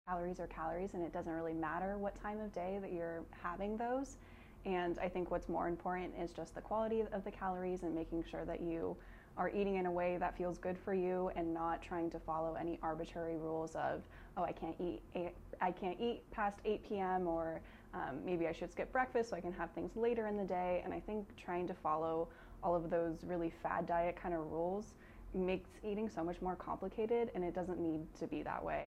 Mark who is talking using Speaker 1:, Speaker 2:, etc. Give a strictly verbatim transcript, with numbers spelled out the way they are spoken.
Speaker 1: Calories are calories, and it doesn't really matter what time of day that you're having those. And I think what's more important is just the quality of the calories and making sure that you are eating in a way that feels good for you and not trying to follow any arbitrary rules of, oh, I can't eat eight, I can't eat past eight p m or um, maybe I should skip breakfast so I can have things later in the day. And I think trying to follow all of those really fad diet kind of rules makes eating so much more complicated, and it doesn't need to be that way.